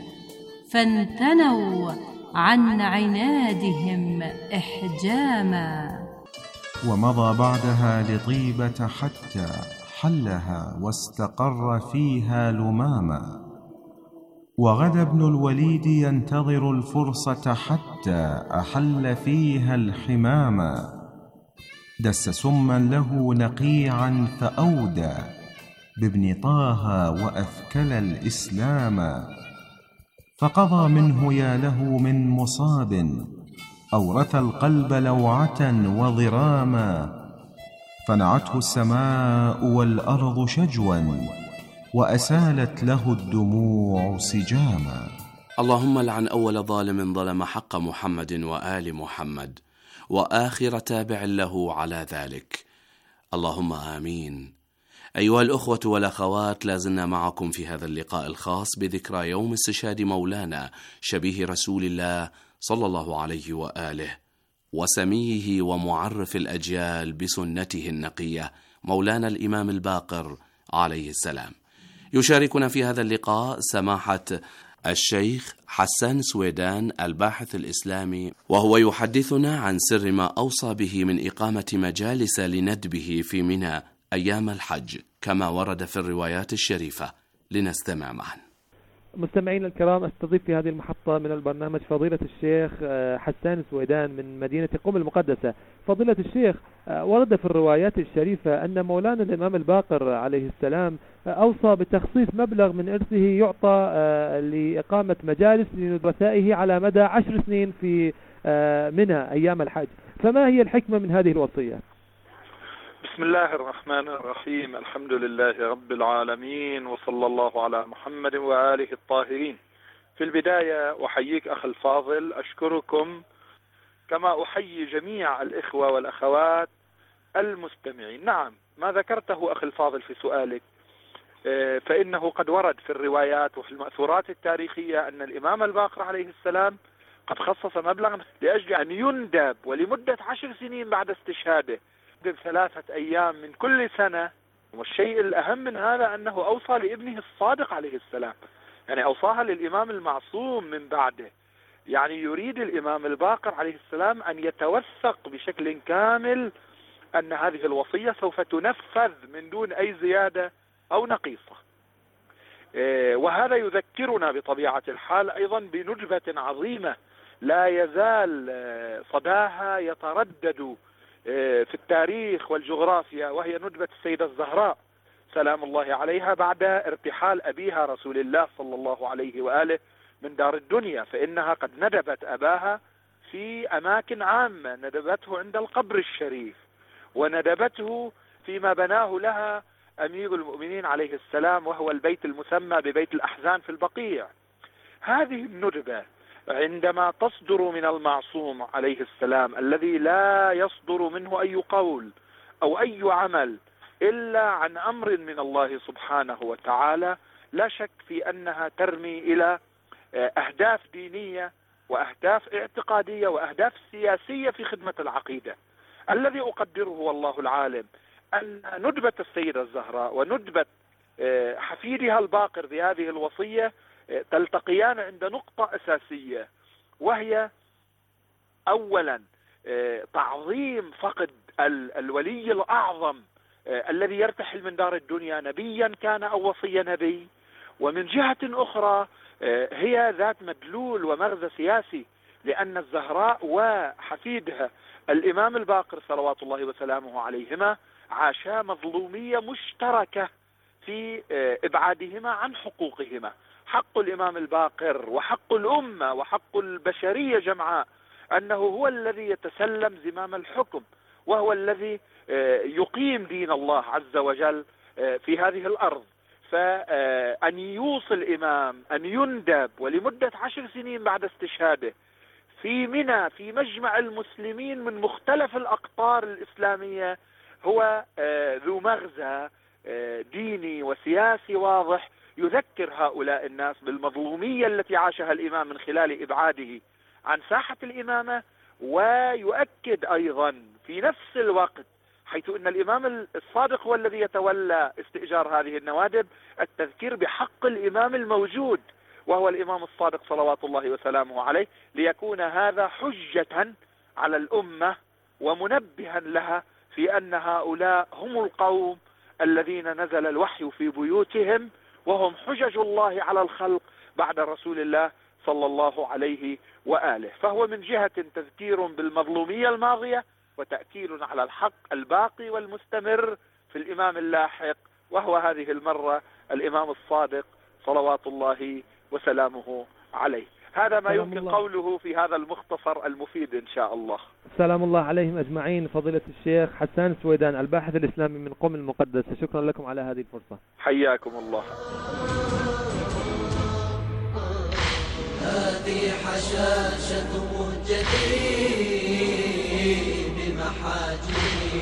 فانتنوا عن عنادهم إحجاما. ومضى بعدها لطيبة حتى حلها واستقر فيها لماما، وغدا ابن الوليد ينتظر الفرصة حتى أحل فيها الحماما، دس سما له نقيعا فأودى بابن طه وأثكل الإسلاما، فقضى منه يا له من مصاب أورث القلب لوعة وضراما، فنعته السماء والأرض شجوا وأسالت له الدموع سجاما. اللهم لعن أول ظالم ظلم حق محمد وآل محمد، وآخر تابع له على ذلك، اللهم آمين. أيها الأخوة والأخوات، لازلنا معكم في هذا اللقاء الخاص بذكرى يوم استشهاد مولانا شبيه رسول الله صلى الله عليه وآله وسميه ومعرف الأجيال بسنته النقية مولانا الإمام الباقر عليه السلام. يشاركنا في هذا اللقاء سماحة الشيخ حسان سويدان الباحث الإسلامي، وهو يحدثنا عن سر ما أوصى به من إقامة مجالس لندبه في منى أيام الحج كما ورد في الروايات الشريفة. لنستمع معا. مستمعين الكرام، استضيف في هذه المحطة من البرنامج فضيلة الشيخ حسان سويدان من مدينة قم المقدسة. فضيلة الشيخ، ورد في الروايات الشريفة أن مولانا الإمام الباقر عليه السلام أوصى بتخصيص مبلغ من إرثه يعطى لإقامة مجالس لندبائه على مدى عشر سنين في منى أيام الحج، فما هي الحكمة من هذه الوصية؟ بسم الله الرحمن الرحيم، الحمد لله رب العالمين، وصلى الله على محمد وآله الطاهرين. في البداية أحييك أخ الفاضل، أشكركم كما أحيي جميع الإخوة والأخوات المستمعين. نعم، ما ذكرته أخ الفاضل في سؤالك فإنه قد ورد في الروايات وفي المأثورات التاريخية أن الإمام الباقر عليه السلام قد خصص مبلغا لأجل أن يندب ولمدة عشر سنين بعد استشهاده بثلاثة أيام من كل سنة. والشيء الأهم من هذا أنه أوصى لابنه الصادق عليه السلام، يعني أوصاها للإمام المعصوم من بعده. يعني يريد الإمام الباقر عليه السلام أن يتوثق بشكل كامل أن هذه الوصية سوف تنفذ من دون أي زيادة أو نقيصة. وهذا يذكرنا بطبيعة الحال أيضا بندبة عظيمة لا يزال صداها يتردد في التاريخ والجغرافيا، وهي ندبة السيدة الزهراء سلام الله عليها بعد ارتحال أبيها رسول الله صلى الله عليه وآله من دار الدنيا، فإنها قد ندبت أباها في أماكن عامة، ندبته عند القبر الشريف، وندبته فيما بناه لها أمير المؤمنين عليه السلام وهو البيت المسمى ببيت الأحزان في البقيع. هذه الندبة عندما تصدر من المعصوم عليه السلام الذي لا يصدر منه أي قول أو أي عمل إلا عن أمر من الله سبحانه وتعالى، لا شك في أنها ترمي إلى أهداف دينية وأهداف اعتقادية وأهداف سياسية في خدمة العقيدة. الذي أقدره والله العالم أن ندبة السيدة الزهراء وندبة حفيدها الباقر بهذه الوصية تلتقيان عند نقطة أساسية، وهي أولا تعظيم فقد الولي الأعظم الذي يرتحل من دار الدنيا، نبيا كان أو وصي نبي، ومن جهة أخرى هي ذات مدلول ومغزى سياسي، لأن الزهراء وحفيدها الإمام الباقر صلوات الله وسلامه عليهما عاشا مظلومية مشتركة في إبعادهما عن حقوقهما. حق الإمام الباقر وحق الأمة وحق البشرية جمعاء أنه هو الذي يتسلم زمام الحكم، وهو الذي يقيم دين الله عز وجل في هذه الأرض. فأن يوصي الإمام أن يندب ولمدة عشر سنين بعد استشهاده في منى في مجمع المسلمين من مختلف الأقطار الإسلامية هو ذو مغزى ديني وسياسي واضح، يذكر هؤلاء الناس بالمظلومية التي عاشها الإمام من خلال إبعاده عن ساحة الإمامة، ويؤكد أيضا في نفس الوقت حيث أن الإمام الصادق هو الذي يتولى استئجار هذه النوادب التذكير بحق الإمام الموجود وهو الإمام الصادق صلوات الله وسلامه عليه، ليكون هذا حجة على الأمة ومنبها لها في أن هؤلاء هم القوم الذين نزل الوحي في بيوتهم وهم حجج الله على الخلق بعد رسول الله صلى الله عليه وآله. فهو من جهة تذكير بالمظلومية الماضية وتأكيد على الحق الباقي والمستمر في الإمام اللاحق، وهو هذه المرة الإمام الصادق صلوات الله وسلامه عليه. هذا ما يمكن الله. قوله في هذا المختصر المفيد إن شاء الله. سلام الله عليهم أجمعين. فضيلة الشيخ حسان سويدان الباحث الإسلامي من قم المقدسة، شكرا لكم على هذه الفرصة. حياكم الله. هذه حشاشة مهجتي بمحاجري،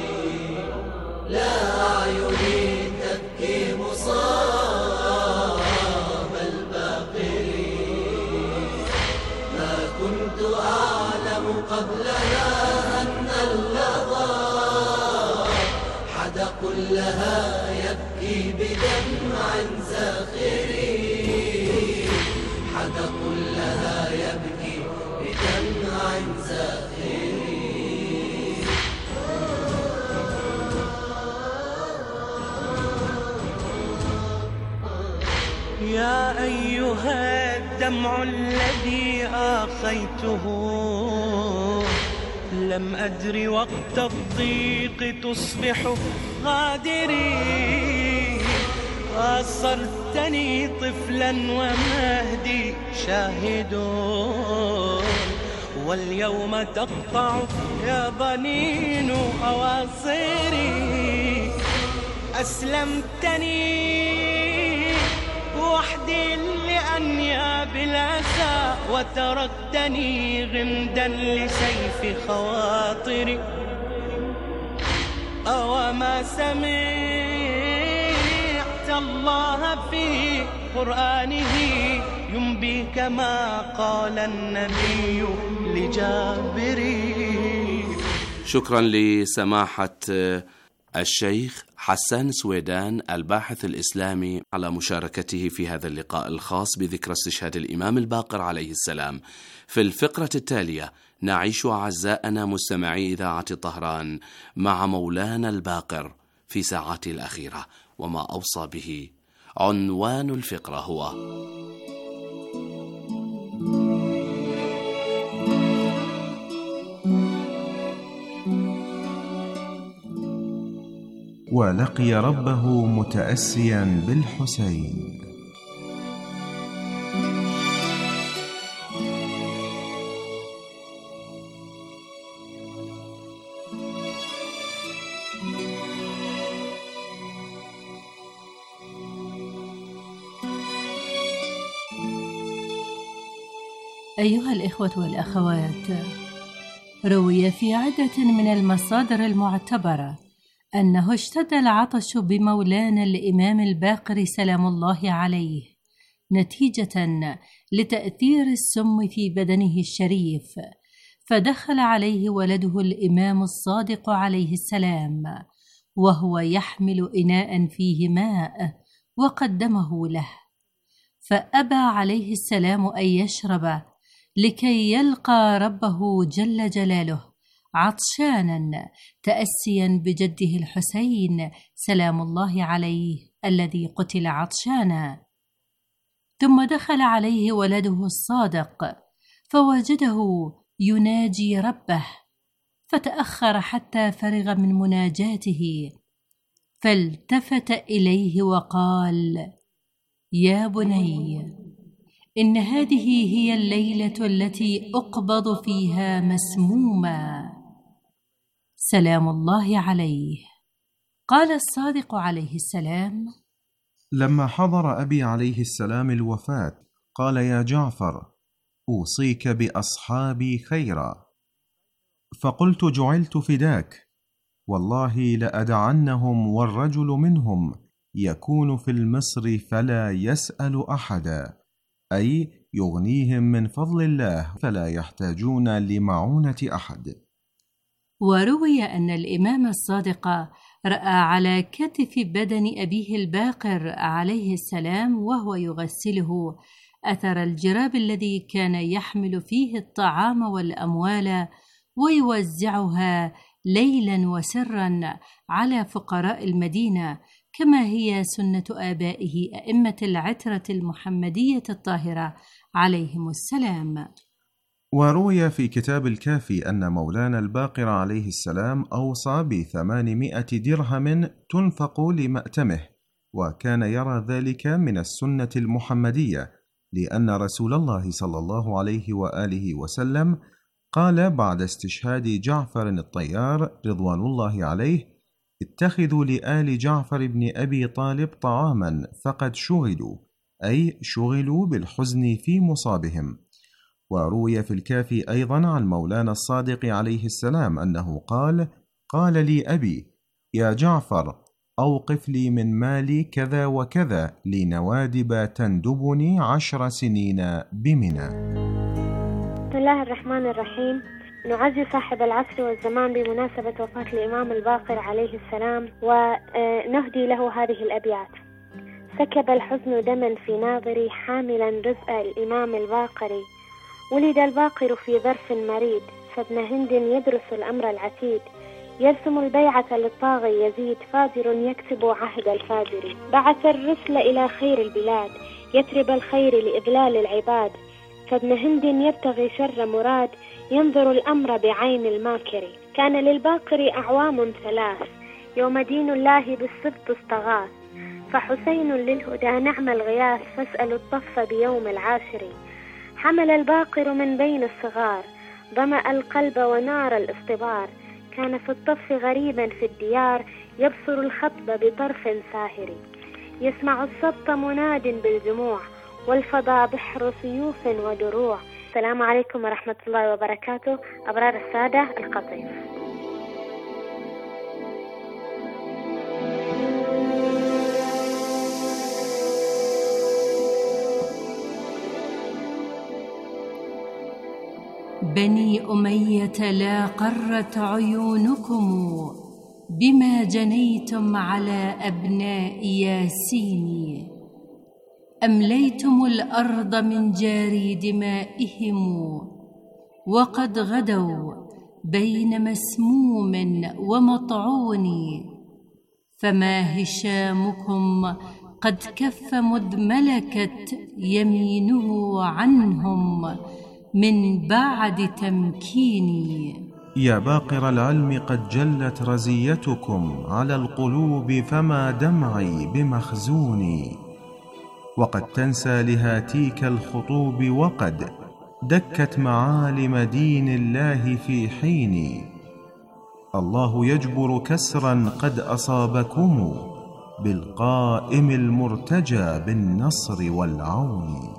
لا أعيني تبكي مصاب الباقر، ما كنت أعلم قبلها أن اللظى حدق لها يبكي بدمع زاخر. يا أيها الدمع الذي آخيته لم أدري وقت الضيق تصبح غادري أصرتني طفلا ومهدي شاهد واليوم تقطع يا ضنين أواصري أسلمتني وحدي لأنياب الأسى وتركتني غمدا لسيف خواطري أوما سمعت الله في قرآنه ينبي كما قال النبي لجابري. شكرا لسماحة الشيخ حسان سويدان الباحث الإسلامي على مشاركته في هذا اللقاء الخاص بذكرى استشهاد الإمام الباقر عليه السلام. في الفقرة التالية نعيش أعزائنا مستمعي إذاعة طهران مع مولانا الباقر في ساعاته الأخيرة وما أوصى به. عنوان الفقرة هو ولقي ربه متأسيا بالحسين. أيها الإخوة والأخوات، روي في عدة من المصادر المعتبرة أنه اشتد العطش بمولانا الإمام الباقر سلام الله عليه نتيجة لتأثير السم في بدنه الشريف، فدخل عليه ولده الإمام الصادق عليه السلام وهو يحمل إناء فيه ماء وقدمه له، فأبى عليه السلام أن يشرب لكي يلقى ربه جل جلاله عطشانا تأسيا بجده الحسين سلام الله عليه الذي قتل عطشانا. ثم دخل عليه ولده الصادق فوجده يناجي ربه، فتأخر حتى فرغ من مناجاته، فالتفت إليه وقال: يا بني، إن هذه هي الليلة التي أقبض فيها مسموما سلام الله عليه. قال الصادق عليه السلام: لما حضر أبي عليه السلام الوفاة قال: يا جعفر، أوصيك بأصحابي خيرا. فقلت: جعلت فداك، والله لأدعنهم والرجل منهم يكون في المصر فلا يسأل أحدا، أي يغنيهم من فضل الله فلا يحتاجون لمعونة أحد. وروي أن الإمام الصادق رأى على كتف بدن أبيه الباقر عليه السلام وهو يغسله أثر الجراب الذي كان يحمل فيه الطعام والأموال ويوزعها ليلا وسرا على فقراء المدينة، كما هي سنة آبائه أئمة العترة المحمدية الطاهرة عليهم السلام. وروي في كتاب الكافي أن مولانا الباقر عليه السلام أوصى بثمانمائة درهم تنفق لمأتمه، وكان يرى ذلك من السنة المحمدية، لأن رسول الله صلى الله عليه وآله وسلم قال بعد استشهاد جعفر الطيار رضوان الله عليه: اتخذوا لآل جعفر بن أبي طالب طعاما فقد شغلوا، أي شغلوا بالحزن في مصابهم. وروي في الكافي أيضا عن مولانا الصادق عليه السلام أنه قال: قال لي أبي: يا جعفر، أوقف لي من مالي كذا وكذا لنوادب تندبني عشر سنين بمنى. بسم الله الرحمن الرحيم. نعزي صاحب العصر والزمان بمناسبة وفاة الإمام الباقر عليه السلام، ونهدي له هذه الأبيات: سكب الحزن دما في ناظري حاملا رزق الإمام الباقر، ولد الباقر في ظرف مريد، فابن هند يدرس الأمر العتيد، يرسم البيعة للطاغي يزيد، فاجر يكتب عهد الفاجر، بعث الرسل إلى خير البلاد، يثرب الخير لإذلال العباد. فابن هند يبتغي شر مراد، ينظر الأمر بعين الماكر. كان للباقر أعوام ثلاث، يوم دين الله بالسبط استغاث. فحسين للهدى نعم الغياث، فاسألوا الطف بيوم العاشر. حمل الباقر من بين الصغار، ظمأ القلب ونار الاصطبار. كان في الطف غريبا في الديار، يبصر الخطب بطرف ساهر. يسمع السبط مناد بالجموع، والفضا بحر سيوف ودروع. السلام عليكم ورحمة الله وبركاته. أبرار السادة القطيف. بني أمية لا قرت عيونكم بما جنيتم على أبناء ياسين. أمليتم الأرض من جاري دمائهم، وقد غدوا بين مسموم ومطعون. فما هشامكم قد كف مذ ملكت يمينه عنهم من بعد تمكيني. يا باقر العلم قد جلت رزيتكم على القلوب، فما دمعي بمخزوني. وقد تنسى لهاتيك الخطوب، وقد دكت معالم دين الله في حين. الله يجبر كسرا قد أصابكم، بالقائم المرتجى بالنصر والعون.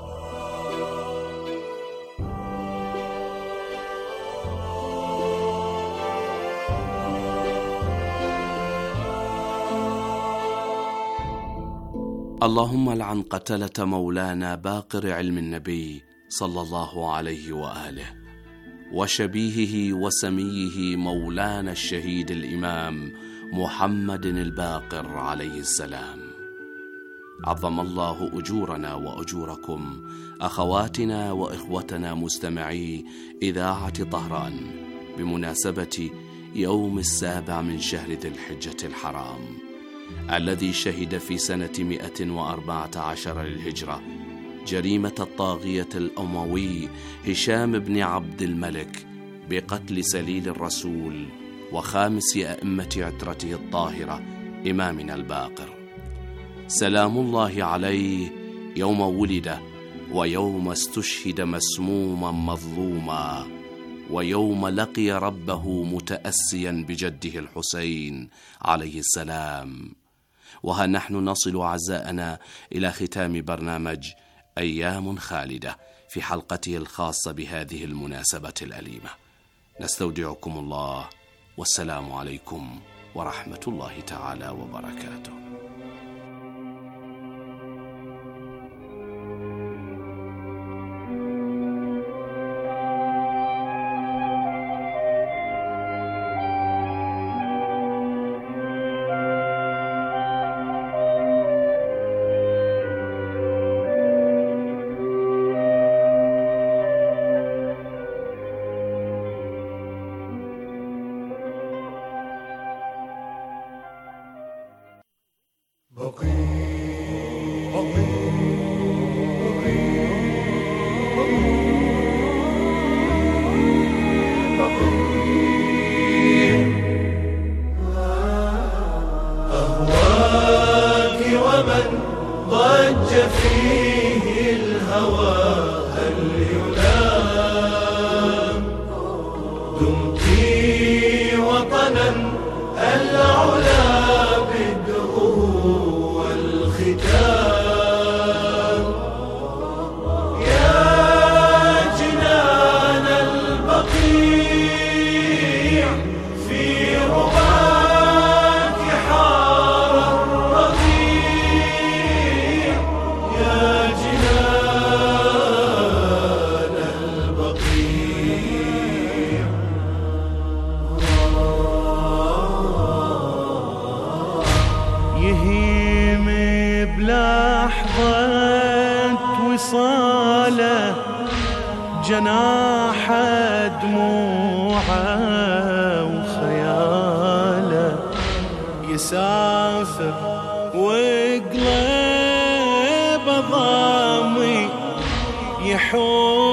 اللهم لعن قتلة مولانا باقر علم النبي صلى الله عليه وآله، وشبيهه وسميه مولانا الشهيد الإمام محمد الباقر عليه السلام. عظم الله أجورنا وأجوركم أخواتنا وإخوتنا مستمعي إذاعة طهران بمناسبة يوم السابع من شهر ذي الحجة الحرام، الذي شهد في سنة مئة وأربعة عشر للهجرة جريمة الطاغية الأموي هشام بن عبد الملك بقتل سليل الرسول وخامس أئمة عترته الطاهرة إمامنا الباقر، سلام الله عليه، يوم ولد ويوم استشهد مسموما مظلوما، ويوم لقي ربه متأسيا بجده الحسين عليه السلام. وها نحن نصل عزاءنا إلى ختام برنامج أيام خالدة في حلقته الخاصة بهذه المناسبة الأليمة. نستودعكم الله، والسلام عليكم ورحمة الله تعالى وبركاته. جناح دموعه وخياله يسافر وقلب ضاع الحور